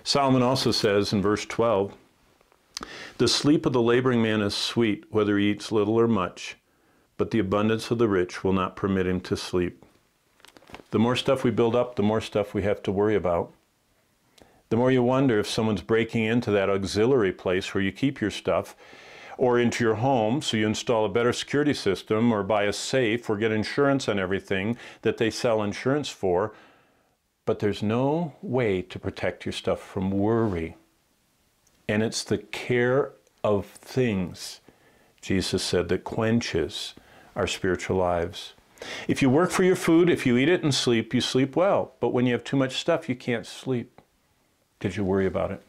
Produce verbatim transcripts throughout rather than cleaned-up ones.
Solomon also says in verse twelve, the sleep of the laboring man is sweet, whether he eats little or much, but the abundance of the rich will not permit him to sleep. The more stuff we build up, the more stuff we have to worry about. The more you wonder if someone's breaking into that auxiliary place where you keep your stuff, or into your home, so you install a better security system, or buy a safe, or get insurance on everything that they sell insurance for. But there's no way to protect your stuff from worry. And it's the care of things, Jesus said, that quenches our spiritual lives. If you work for your food, if you eat it and sleep, you sleep well. But when you have too much stuff, you can't sleep because you worry about it.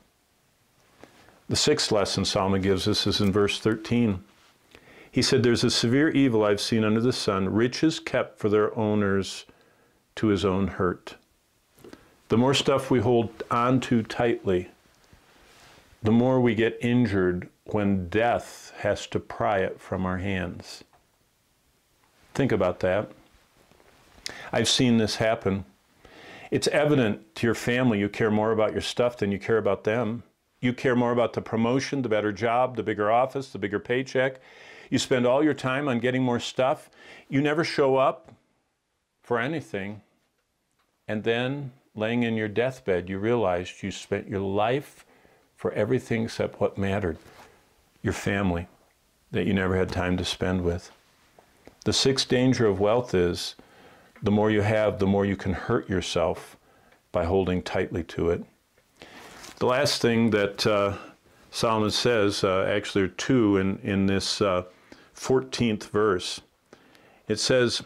The sixth lesson Solomon gives us is in verse thirteen. He said, there's a severe evil I've seen under the sun, riches kept for their owners to his own hurt. The more stuff we hold on to tightly, the more we get injured when death has to pry it from our hands. Think about that. I've seen this happen. It's evident to your family you care more about your stuff than you care about them. You care more about the promotion, the better job, the bigger office, the bigger paycheck. You spend all your time on getting more stuff. You never show up for anything. And then, laying in your deathbed, you realized you spent your life for everything except what mattered, your family, that you never had time to spend with. The sixth danger of wealth is the more you have, the more you can hurt yourself by holding tightly to it. The last thing that uh, Solomon says, uh, actually there are two in, in this uh, fourteenth verse. It says,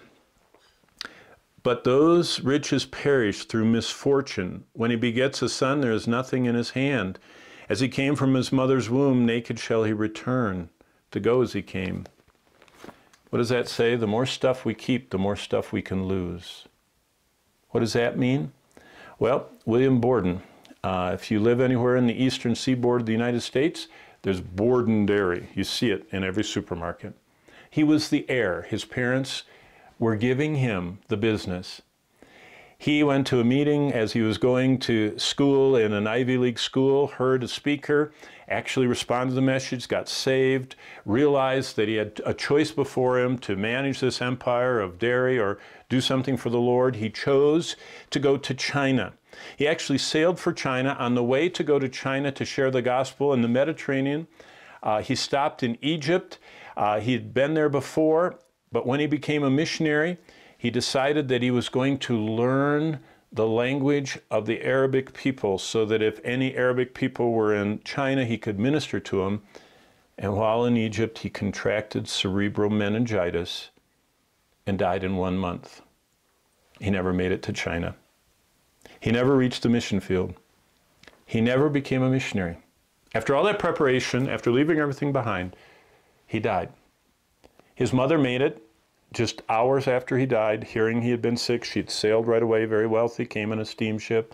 but those riches perish through misfortune. When he begets a son, there is nothing in his hand. As he came from his mother's womb, naked shall he return, to go as he came. What does that say? The more stuff we keep, the more stuff we can lose. What does that mean? Well, William Borden, uh, if you live anywhere in the eastern seaboard of the United States, there's Borden Dairy. You see it in every supermarket. He was the heir. His parents were giving him the business. He went to a meeting as he was going to school in an Ivy League school, heard a speaker, actually responded to the message, got saved, realized that he had a choice before him to manage this empire of dairy or do something for the Lord. He chose to go to China. He actually sailed for China. On the way to go to China to share the gospel in the Mediterranean, uh, he stopped in Egypt. Uh, he had been there before, but when he became a missionary, he decided that he was going to learn the language of the Arabic people so that if any Arabic people were in China, he could minister to them. And while in Egypt, he contracted cerebral meningitis and died in one month. He never made it to China. He never reached the mission field. He never became a missionary. After all that preparation, after leaving everything behind, he died. His mother made it. Just hours after he died, hearing he had been sick, she'd sailed right away, very wealthy, came in a steamship.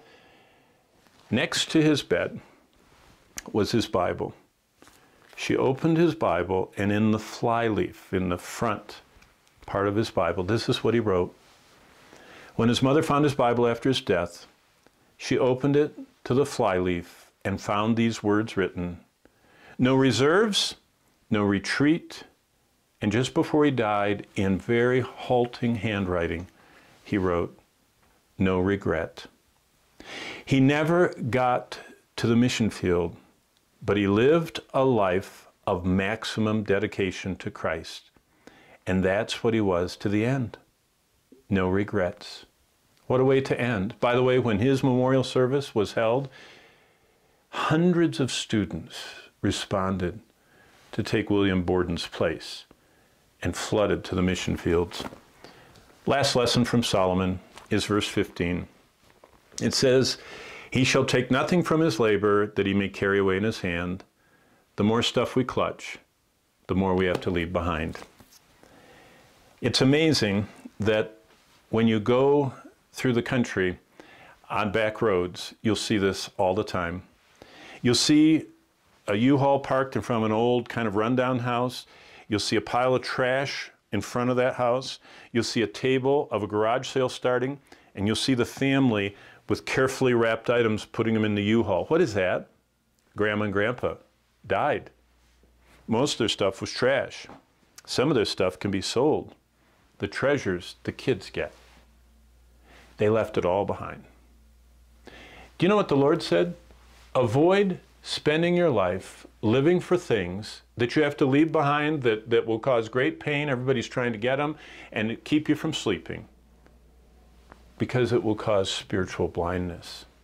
Next to his bed was his Bible. She opened his Bible, and in the flyleaf, in the front part of his Bible, this is what he wrote. When his mother found his Bible after his death, she opened it to the flyleaf and found these words written, no reserves, no retreat. And just before he died, in very halting handwriting, he wrote, no regret. He never got to the mission field, but he lived a life of maximum dedication to Christ. And that's what he was to the end. No regrets. What a way to end. By the way, when his memorial service was held, hundreds of students responded to take William Borden's place and flooded to the mission fields. Last lesson from Solomon is verse fifteen. It says, he shall take nothing from his labor that he may carry away in his hand. The more stuff we clutch, the more we have to leave behind. It's amazing that when you go through the country on back roads, you'll see this all the time. You'll see a U-Haul parked in front of an old kind of rundown house. You'll see a pile of trash in front of that house. You'll see a table of a garage sale starting, and you'll see the family with carefully wrapped items, putting them in the U-Haul. What is that? Grandma and Grandpa died. Most of their stuff was trash. Some of their stuff can be sold. The treasures the kids get. They left it all behind. Do you know what the Lord said? Avoid spending your life living for things that you have to leave behind that, that will cause great pain. Everybody's trying to get them, and keep you from sleeping, because it will cause spiritual blindness.